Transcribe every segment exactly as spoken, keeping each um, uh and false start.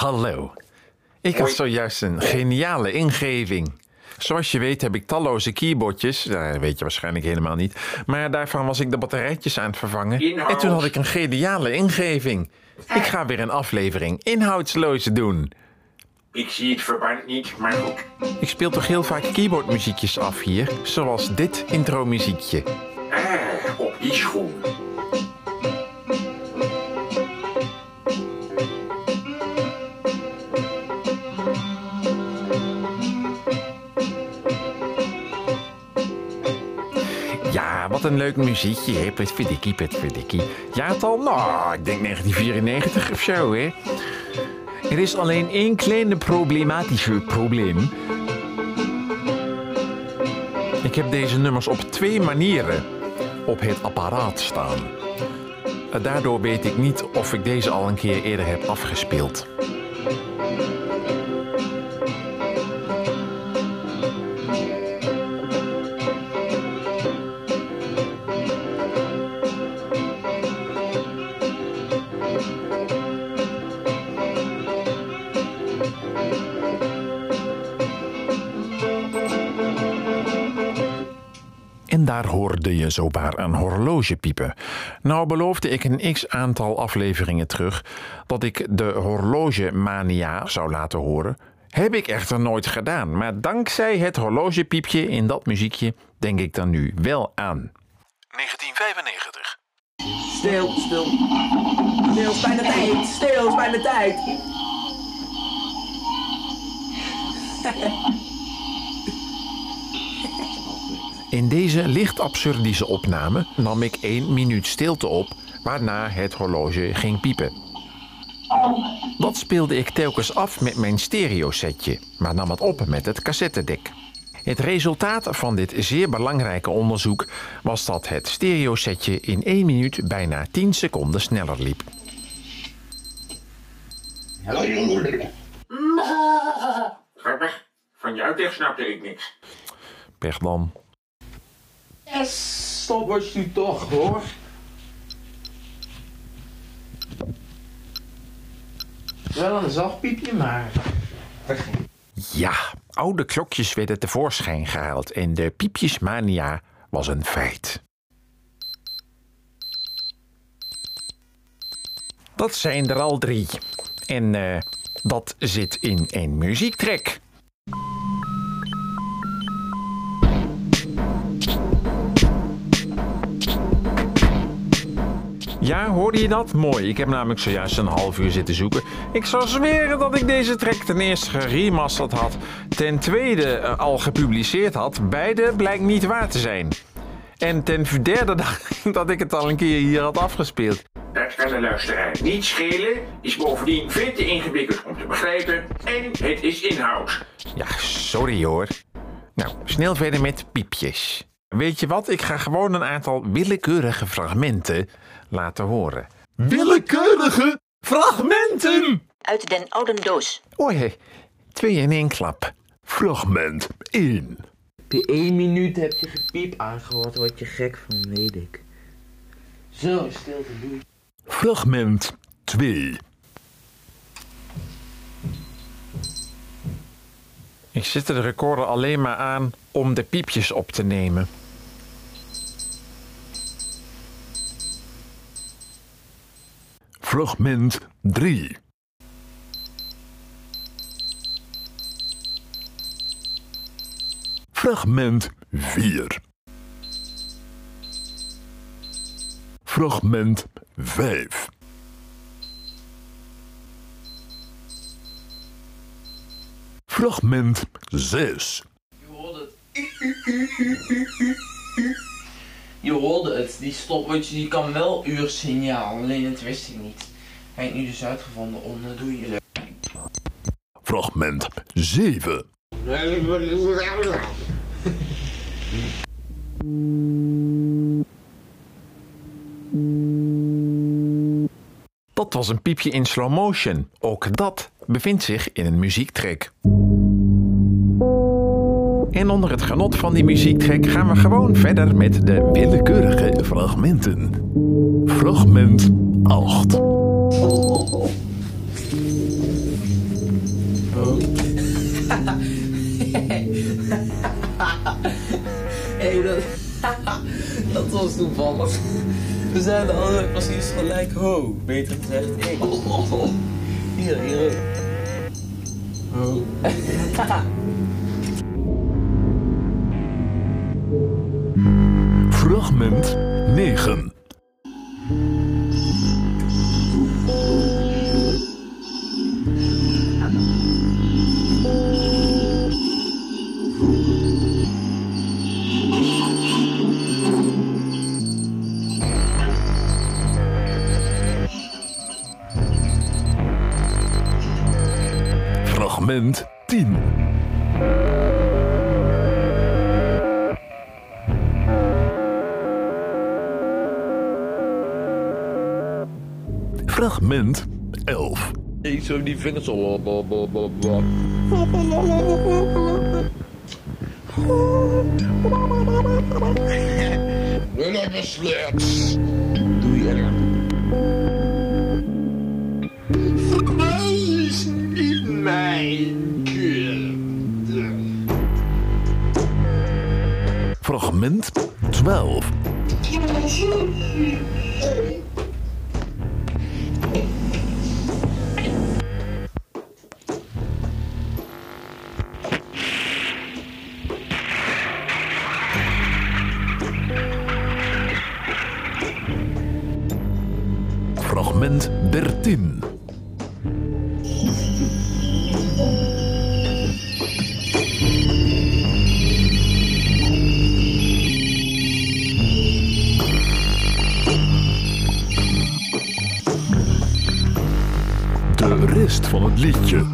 Hallo. Ik had zojuist een geniale ingeving. Zoals je weet heb ik talloze keyboardjes. Dat weet je waarschijnlijk helemaal niet. Maar daarvan was ik de batterijtjes aan het vervangen. Inhoud. En toen had ik een geniale ingeving. Ik ga weer een aflevering inhoudsloos doen. Ik zie het verband niet, maar goed. Ik speel toch heel vaak keyboardmuziekjes af hier. Zoals dit intro-muziekje. Ah, op die schoen. Ja, wat een leuk muziekje, hè? Petverdikkie, petverdikkie. Jaartal? Nou, ik denk negentien vierennegentig of zo, hè? Er is alleen één kleine problematische probleem. Ik heb deze nummers op twee manieren op het apparaat staan. Daardoor weet ik niet of ik deze al een keer eerder heb afgespeeld. En daar hoorde je zowaar een horloge piepen. Nou beloofde ik een x-aantal afleveringen terug dat ik de horlogemania zou laten horen. Heb ik echter nooit gedaan, maar dankzij het horlogepiepje in dat muziekje denk ik dan nu wel aan. negentien vijfennegentig. Stil, stil. Stil, is bijna tijd. Stil, is bijna tijd. In deze licht absurdische opname nam ik één minuut stilte op, waarna het horloge ging piepen. Dat speelde ik telkens af met mijn stereosetje, maar nam het op met het cassettedek. Het resultaat van dit zeer belangrijke onderzoek was dat het stereosetje in één minuut bijna tien seconden sneller liep. Ga weg. Van jou tegen snapte ik niks. Pech dan. Yes, stopwatch nu toch, hoor. Wel een zacht piepje, maar... Ja, oude klokjes werden tevoorschijn gehaald en de piepjesmania was een feit. Dat zijn er al drie. En uh, dat zit in een muziektrack. Ja, hoorde je dat? Mooi. Ik heb namelijk zojuist een half uur zitten zoeken. Ik zou zweren dat ik deze track ten eerste geremasterd had, ten tweede uh, al gepubliceerd had. Beide blijkt niet waar te zijn. En ten derde dacht ik dat ik het al een keer hier had afgespeeld. Dat kan de luisteraar niet schelen, is bovendien veel te ingewikkeld om te begrijpen en het is inhoud. Ja, sorry hoor. Nou, snel verder met piepjes. Weet je wat? Ik ga gewoon een aantal willekeurige fragmenten laten horen. Willekeurige fragmenten! Uit den oude doos. Oei, twee in één klap. Fragment één. De één minuut heb je gepiep aangehoord, word je gek van, weet ik. Zo, stilte, doe. Fragment twee. Ik zet de recorder alleen maar aan om de piepjes op te nemen. Fragment drie. Fragment vier. Fragment vijf. Fragment zes. Je hoorde het. Je hoorde het. Die stopwatch die kan wel uursignaal, alleen het wist ik niet. Hij heeft nu dus uitgevonden om, dat doe je. Fragment zeven. Dat was een piepje in slow motion. Ook dat bevindt zich in een muziektrack. En onder het genot van die muziektrack gaan we gewoon verder met de willekeurige fragmenten. Fragment acht. Oh. Hé, dat, dat was toevallig. We zijn allebei precies gelijk. Ho, beter gezegd ik. Hier, hier. Ho. Fragment negen. Fragment tien. Fragment elf. Ik zou die vingers al. Lekker slecht. Doe je Verhuis in mijn kind. Fragment twaalf. Fragment dertien. De rest van het liedje.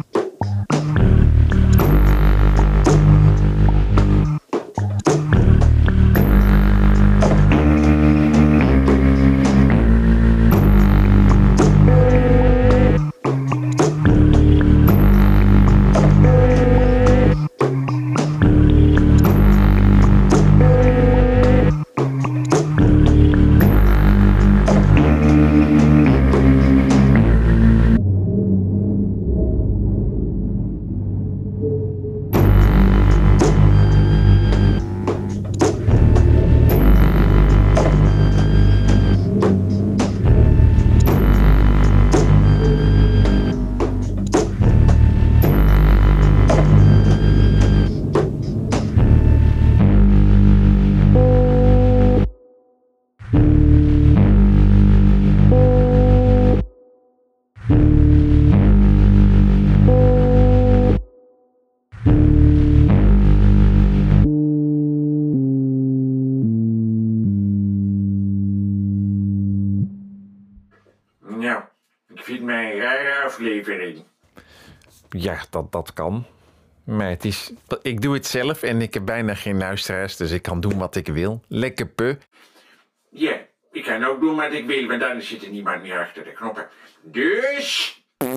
Nou, ik vind mij een rare aflevering. Ja, dat, dat kan. Maar het is, ik doe het zelf en ik heb bijna geen luisteraars, dus ik kan doen wat ik wil. Lekker pu. Ja, ik kan ook doen wat ik wil, want dan zit er niemand meer achter de knoppen. Dus...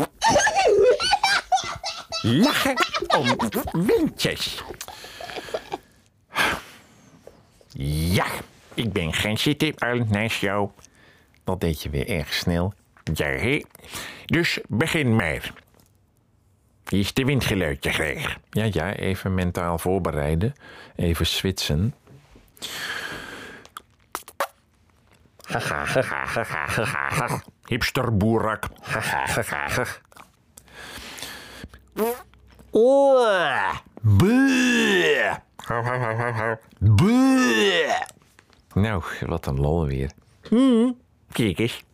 Lachen om windjes. Ja, ik ben gaan zitten al naast jou. Dat deed je weer erg snel. Ja, hé. Dus begin maar. Hier is de windgeluidje graag. Ja, ja, even mentaal voorbereiden. Even switchen. Haha, haha, haha, haha. Hipsterboerak. Haha, haha, haha. Oh, buh. Buh. Nou, wat een lol weer. Hm, kijk eens.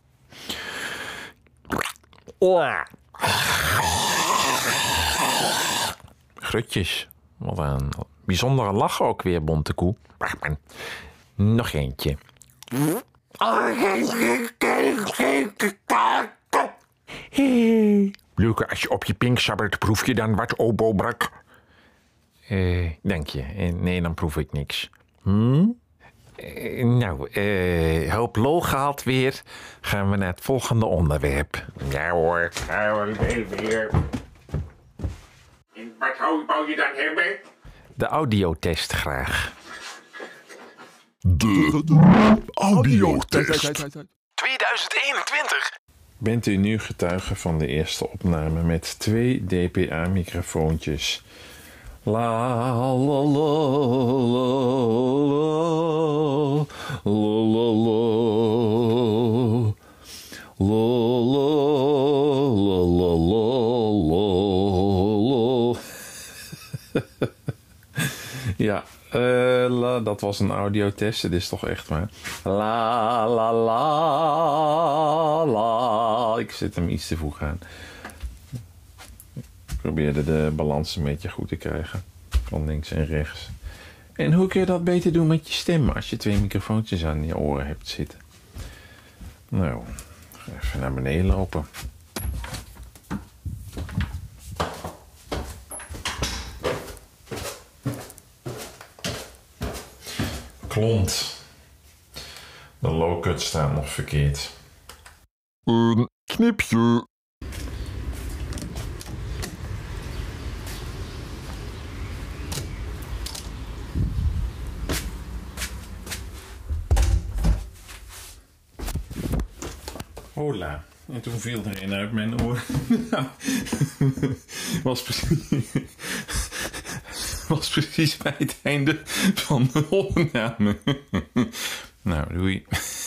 Oh. Grutjes. Wat een bijzondere lach ook weer, Bontekoe. Wacht maar. Nog eentje. Hey. Leuke, als je op je pink sabbert, proef je dan wat obobrak? Eh, dank je. Eh, nee, dan proef ik niks. Hm? Eh, nou, eh, hoop lol gehad weer. Gaan we naar het volgende onderwerp. Ja hoor, ja hoor, weer. En wat wou je dan hebben? De audiotest graag. De audiotest. tweeduizend eenentwintig. Bent u nu getuige van de eerste opname met twee D P A-microfoontjes? La la la la la la la la la la. Ja, uh, la, dat was een audiotest. Het is toch echt maar. La la la la. Ik zit hem iets te vroeg aan. Ik probeerde de balans een beetje goed te krijgen. Van links en rechts. En hoe kun je dat beter doen met je stem als je twee microfoontjes aan je oren hebt zitten? Nou, even naar beneden lopen. Klont. De low-cut staat nog verkeerd. Een knipje. Hola. En toen viel er een uit mijn oor. was precies... was precies bij het einde van de opname. Nou, doei.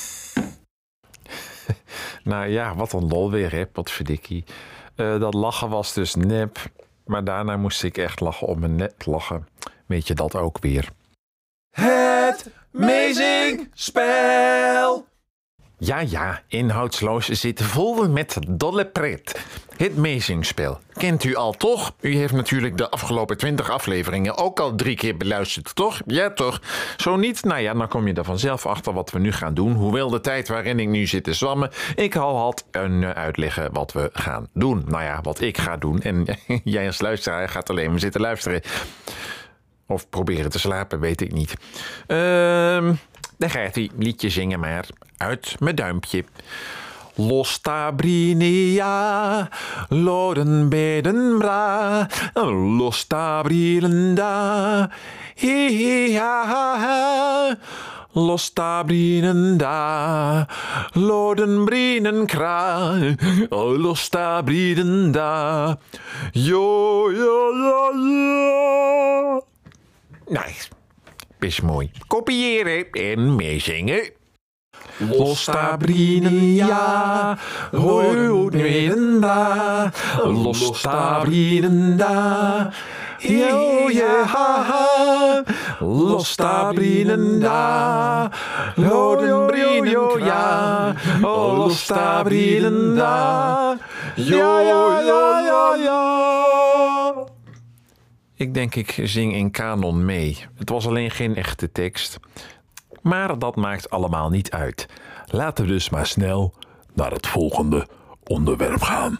Nou ja, wat een lol weer, hè, potverdikkie. Uh, dat lachen was dus nep. Maar daarna moest ik echt lachen om mijn nep lachen. Weet je dat ook weer? Het Amazing Spel! Ja, ja, inhoudsloos zit vol met dolle pret. Het Amazing-spel. Kent u al, toch? U heeft natuurlijk de afgelopen twintig afleveringen ook al drie keer beluisterd, toch? Ja, toch? Zo niet? Nou ja, dan kom je er vanzelf achter wat we nu gaan doen. Hoewel de tijd waarin ik nu zit te zwammen, ik al had een uitleggen wat we gaan doen. Nou ja, wat ik ga doen. En jij als luisteraar gaat alleen maar zitten luisteren. Of proberen te slapen, weet ik niet. Ehm... Uh, Dan gaat hij liedje zingen maar uit mijn duimpje. Los tabrinia, loden beden bra, los tabrilenda, hi-hi-ha-ha-ha. Los tabrinenda, loden brinen kra, los tabrinenda, jo, jo, jo, jo. Nice. Best mooi. Kopiëren en meezingen. Los tabrinia, hoornwedenda, los tabrinenda, yo ja ha ha, los tabrinenda, loden brino ja, los tabrinenda, yo ja ja ja ja. Ik denk ik zing in kanon mee. Het was alleen geen echte tekst. Maar dat maakt allemaal niet uit. Laten we dus maar snel naar het volgende onderwerp gaan.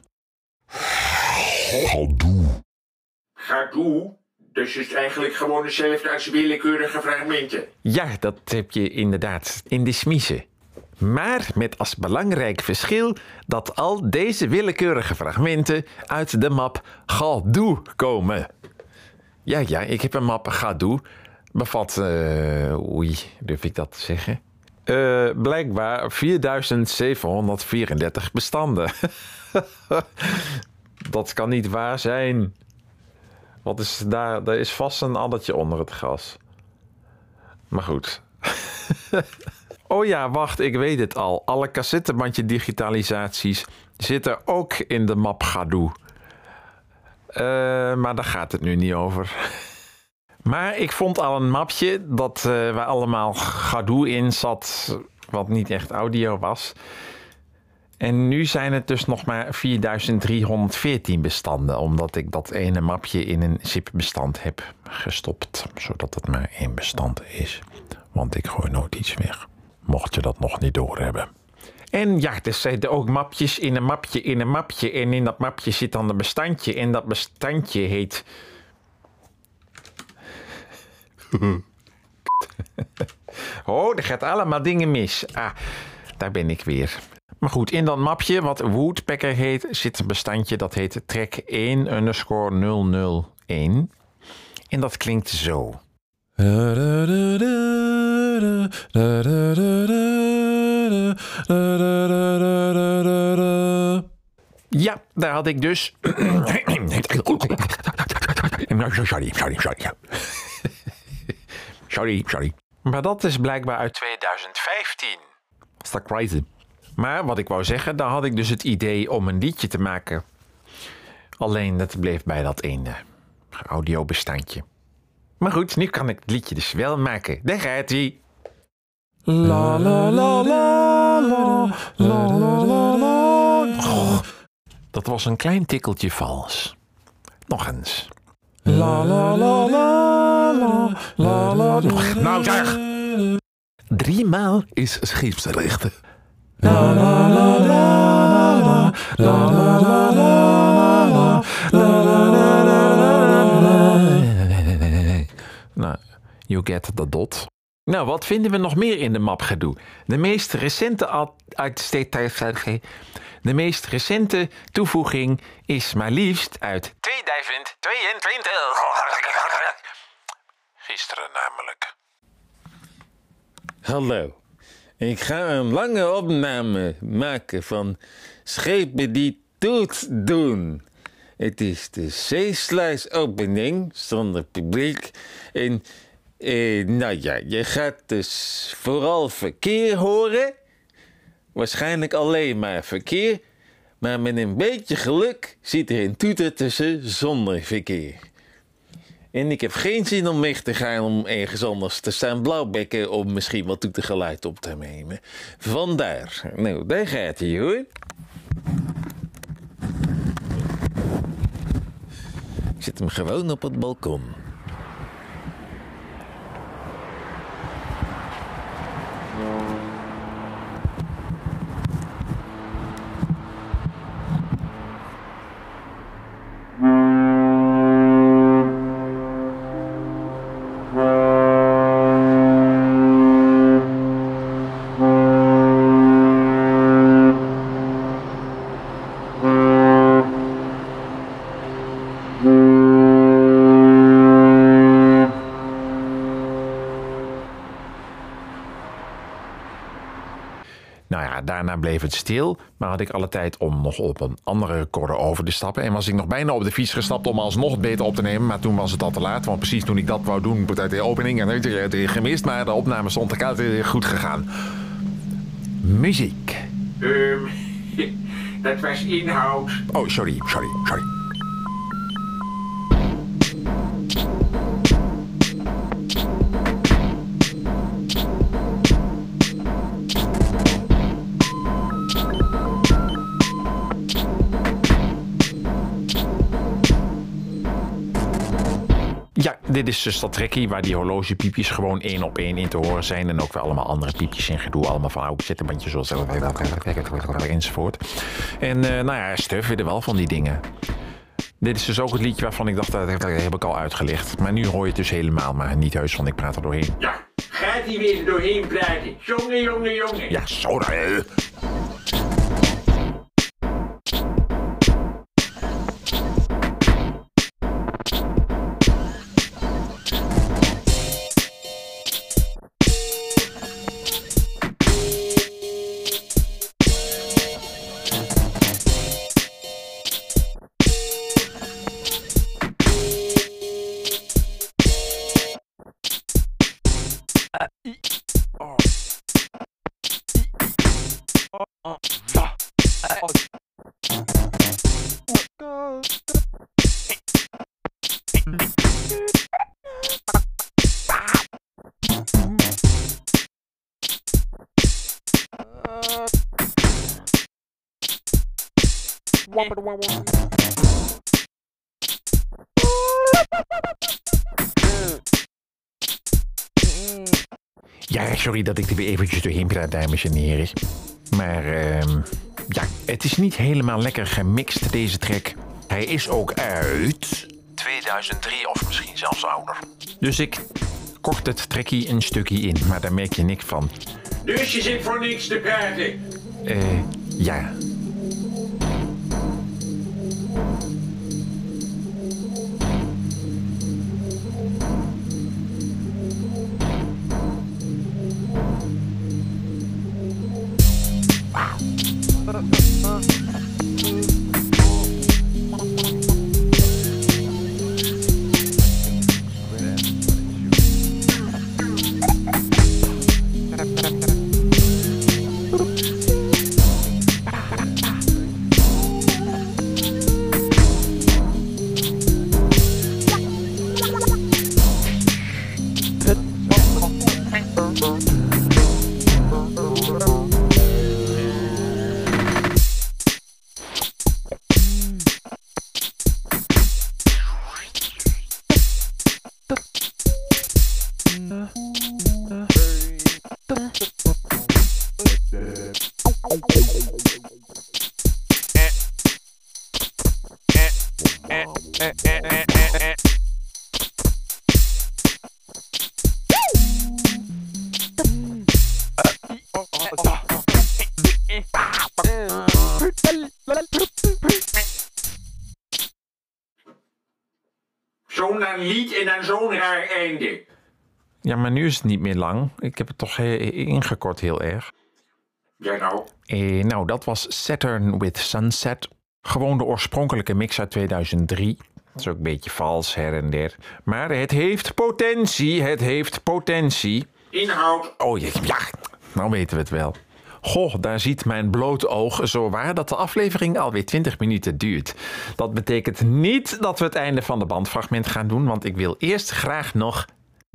Gadoe. Gadoe? Dus is het eigenlijk gewoon hetzelfde als willekeurige fragmenten? Ja, dat heb je inderdaad in de smiezen. Maar met als belangrijk verschil dat al deze willekeurige fragmenten uit de map Gadoe komen. Ja, ja, ik heb een map Gadoe. Bevat, uh, oei, durf ik dat te zeggen? Uh, blijkbaar vierduizend zevenhonderdvierendertig bestanden. Dat kan niet waar zijn. Wat is daar? Er is vast een addertje onder het gras. Maar goed. Oh ja, wacht, ik weet het al. Alle cassettebandje digitalisaties zitten ook in de map Gadoe. Uh, maar daar gaat het nu niet over. Maar ik vond al een mapje dat, uh, waar allemaal Gadoe in zat, wat niet echt audio was. En nu zijn het dus nog maar vierduizend driehonderdveertien bestanden, omdat ik dat ene mapje in een zip-bestand heb gestopt, zodat het maar één bestand is. Want ik gooi nooit iets weg, mocht je dat nog niet doorhebben. En ja, er zitten ook mapjes in een mapje in een mapje. En in dat mapje zit dan een bestandje. En dat bestandje heet... Oh, er gaat allemaal dingen mis. Ah, daar ben ik weer. Maar goed, in dat mapje wat Woodpecker heet, zit een bestandje dat heet track één underscore nul nul één. En dat klinkt zo. Ja, daar had ik dus... Sorry, sorry, sorry. Sorry, sorry. Maar dat is blijkbaar uit tweeduizend vijftien. Dat is dat crazy. Maar wat ik wou zeggen, daar had ik dus het idee om een liedje te maken. Alleen dat bleef bij dat ene audiobestandje. Maar goed, nu kan ik het liedje dus wel maken. Daar gaat ie. La la la la la la la la la. Oh, dat was een klein tikkeltje vals. Nog eens. La la la la la la la. Nou zeg. Driemaal is scheepsrechten. La la la la la la la la la la la la. Nou, you get the dot. Nou, wat vinden we nog meer in de map gedoe? De meest recente De meest recente toevoeging is maar liefst uit tweeduizend tweeëntwintig. Gisteren namelijk. Hallo. Ik ga een lange opname maken van schepen die toets doen. Het is de zeesluisopening zonder publiek. En eh, nou ja, je gaat dus vooral verkeer horen. Waarschijnlijk alleen maar verkeer. Maar met een beetje geluk zit er een toeter tussen zonder verkeer. En ik heb geen zin om weg te gaan om ergens anders te staan blauwbekken om misschien wat toetergeluid op te nemen. Vandaar. Nou, daar gaat hij hoor. Ik zet hem gewoon op het balkon. Nou ja, daarna bleef het stil, maar had ik alle tijd om nog op een andere recorder over te stappen. En was ik nog bijna op de fiets gestapt om alsnog het beter op te nemen, maar toen was het al te laat. Want precies toen ik dat wou doen, uit de opening, en heb ik het gemist, maar de opname stond er goed gegaan. Muziek. Um, dat was inhoud. Oh, sorry, sorry, sorry. Ja, dit is dus dat trekkie waar die horlogepiepjes gewoon één op één in te horen zijn. En ook weer allemaal andere piepjes en gedoe. Allemaal van oude zittenbandjes zoals enzovoort. En uh, nou ja, Stuf weer er wel van die dingen. Dit is dus ook het liedje waarvan ik dacht, dat heb ik al uitgelicht. Maar nu hoor je het dus helemaal, maar niet heus, want ik praat er doorheen. Ja, gaat hij weer er doorheen praten. Jongen, jongen, jongen. Ja, zo dan. Ja, sorry dat ik er weer eventjes doorheen praat, dames en heren. Maar uh, ja, het is niet helemaal lekker gemixt, deze track. Hij is ook uit tweeduizend drie of misschien zelfs ouder. Dus ik kort het trackie een stukje in, maar daar merk je niks van. Dus je zit voor niks te praten? Eh, uh, ja. Zo'n lang lied en dan zo'n raar einde. Ja, maar nu is het niet meer lang. Ik heb het toch he- ingekort heel erg. Ja nou, Eh, nou, dat was Saturn with Sunset. Gewoon de oorspronkelijke mix uit tweeduizend drie. Dat is ook een beetje vals her en der. Maar het heeft potentie, het heeft potentie. inhoud. Oh ja, ja, nou weten we het wel. Goh, daar ziet mijn bloot oog zo waar dat de aflevering alweer twintig minuten duurt. Dat betekent niet dat we het einde van de bandfragment gaan doen, want ik wil eerst graag nog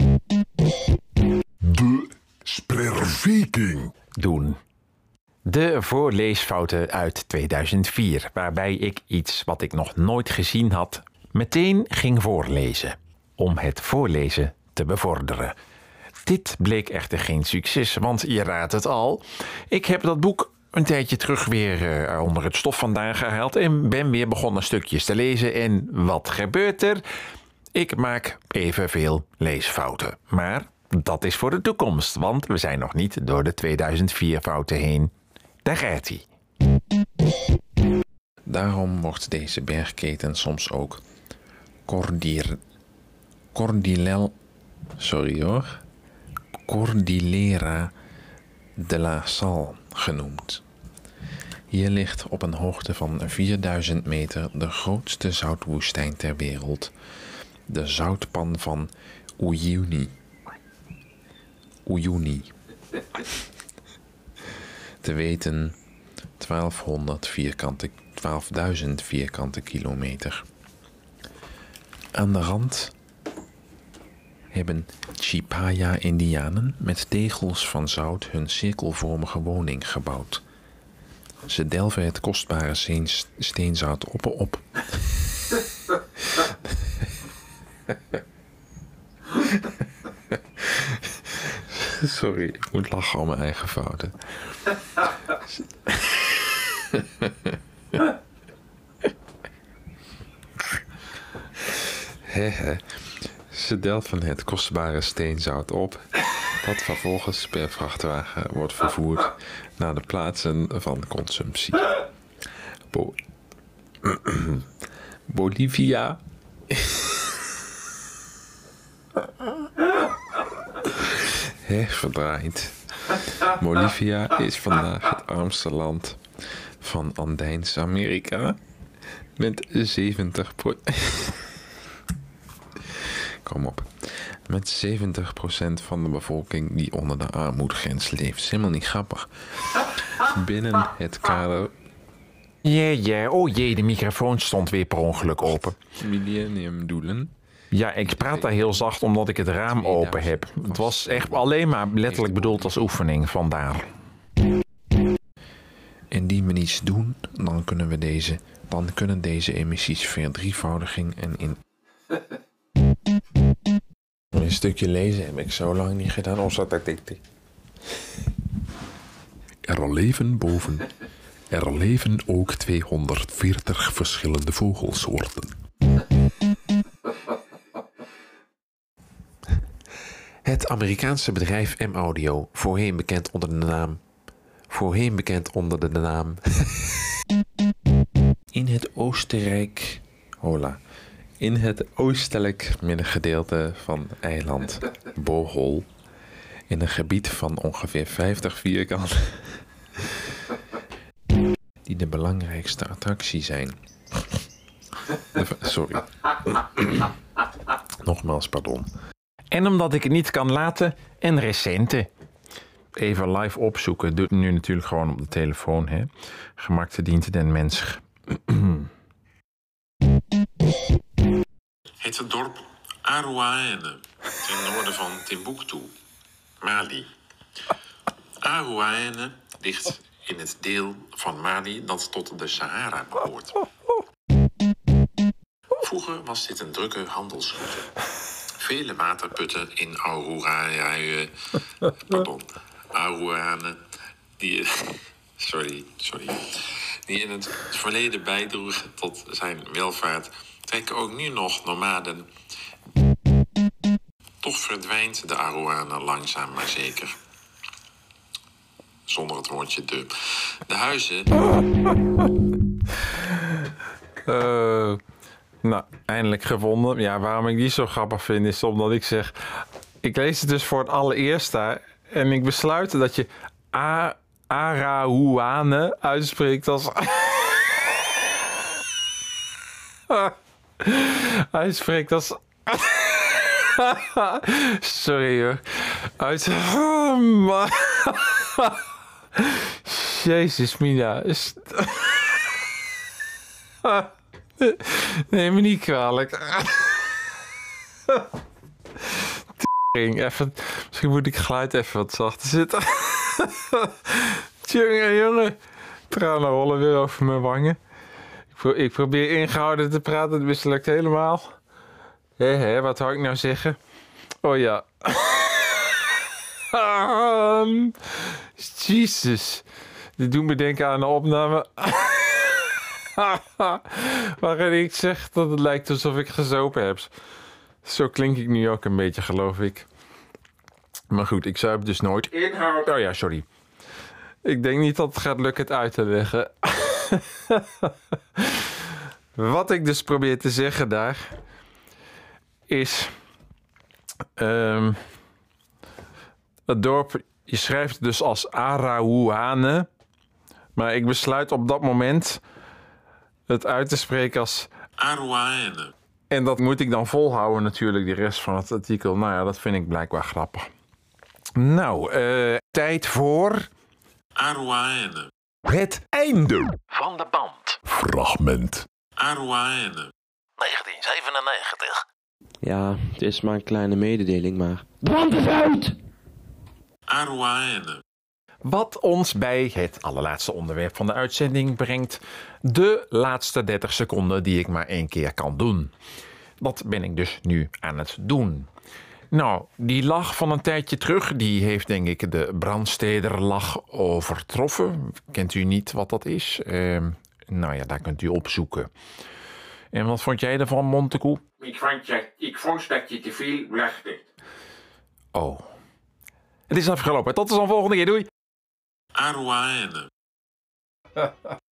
De Sperviking. doen. De voorleesfouten uit tweeduizend vier, waarbij ik iets wat ik nog nooit gezien had, meteen ging voorlezen. Om het voorlezen te bevorderen. Dit bleek echter geen succes, want je raadt het al. Ik heb dat boek een tijdje terug weer uh, onder het stof vandaan gehaald en ben weer begonnen stukjes te lezen. En wat gebeurt er? Ik maak evenveel leesfouten. Maar dat is voor de toekomst, want we zijn nog niet door de tweeduizend vier fouten heen. Daar gaat hij. Daarom wordt deze bergketen soms ook Cordir... Cordillel... Sorry hoor. Cordillera de la Sal genoemd. Hier ligt op een hoogte van vierduizend meter de grootste zoutwoestijn ter wereld. De zoutpan van Uyuni. Uyuni. Te weten twaalfhonderd vierkante, twaalfduizend vierkante kilometer. Aan de rand hebben Chipaya-Indianen met tegels van zout hun cirkelvormige woning gebouwd. Ze delven het kostbare steen- steenzout op en op. Sorry, ik moet lachen om mijn eigen fouten. Hehe. Ze delven het kostbare steenzout op, dat vervolgens per vrachtwagen wordt vervoerd naar de plaatsen van consumptie. Bo- Bolivia. Hé, verdraaid. Bolivia is vandaag het armste land van Andijns-Amerika met zeventig procent. Kom op. Met zeventig procent van de bevolking die onder de armoedegrens leeft. Is helemaal niet grappig. Binnen het kader... Ja, ja. Oh jee, de microfoon stond weer per ongeluk open. Millenniumdoelen. Ja, ik praat daar heel zacht omdat ik het raam open heb. Het was echt alleen maar letterlijk bedoeld als oefening, vandaar. Indien we niets doen, dan kunnen we deze... Dan kunnen deze emissies verdrievoudiging en in... Een stukje lezen heb ik zo lang niet gedaan. Of zat ik dit? Er leven boven. Er leven ook tweehonderdveertig verschillende vogelsoorten. Het Amerikaanse bedrijf M-Audio, voorheen bekend onder de naam... Voorheen bekend onder de naam... In het Oostenrijk... Hola. In het oostelijk middengedeelte van eiland Bohol, in een gebied van ongeveer vijftig vierkante, die de belangrijkste attractie zijn. Sorry. Nogmaals, pardon. En omdat ik het niet kan laten, een recente. Even live opzoeken, doe het nu natuurlijk gewoon op de telefoon, hè. Gemak dient den mens. Het dorp Arouaene, ten noorden van Timbuktu, Mali. Arouaene ligt in het deel van Mali dat tot de Sahara behoort. Vroeger was dit een drukke handelsroute. Vele waterputten in Arouaene, pardon, Arouaene, die, sorry, sorry, die in het verleden bijdroegen tot zijn welvaart, trekken ook nu nog nomaden. Toch verdwijnt de Arowana langzaam maar zeker. Zonder het woordje de. De huizen... Uh, nou, eindelijk gevonden. Ja, waarom ik die zo grappig vind is omdat ik zeg... Ik lees het dus voor het allereerst daar. En ik besluit dat je A Arahuane uitspreekt als... uitspreekt als... Sorry hoor. Uit... Jezus, Mina. Neem me niet kwalijk. Even, misschien moet ik geluid even wat zachter zitten. Jongen, jongen. Tranen rollen weer over mijn wangen. Ik, pro ik probeer ingehouden te praten, het mislukt helemaal. Hé, hé, wat zou ik nou zeggen? Oh ja. um, Jezus. Dit doet me denken aan een opname. Waarin ik zeg dat het lijkt alsof ik gezopen heb. Zo klink ik nu ook een beetje, geloof ik. Maar goed, ik zuip dus nooit. Inhoud. Oh ja, sorry. Ik denk niet dat het gaat lukken het uit te leggen. Wat ik dus probeer te zeggen daar... is... Um, het dorp... Je schrijft het dus als Arahuane. Maar ik besluit op dat moment... het uit te spreken als... Arowana. En dat moet ik dan volhouden natuurlijk, de rest van het artikel. Nou ja, dat vind ik blijkbaar grappig. Nou, uh, tijd voor... Arowana. Het einde van de band. Fragment. Arowana. negentien zevenennegentig. Ja, het is maar een kleine mededeling, maar... Arowana. Wat ons bij het allerlaatste onderwerp van de uitzending brengt. De laatste dertig seconden die ik maar één keer kan doen. Dat ben ik dus nu aan het doen. Nou, die lach van een tijdje terug, die heeft denk ik de Brandstederlach overtroffen. Kent u niet wat dat is? Uh, nou ja, daar kunt u opzoeken. En wat vond jij ervan, Montekoe? Ik vond, je, ik vond dat je te veel lachte. Oh. Het is afgelopen. Tot de volgende keer. Doei. Arowana.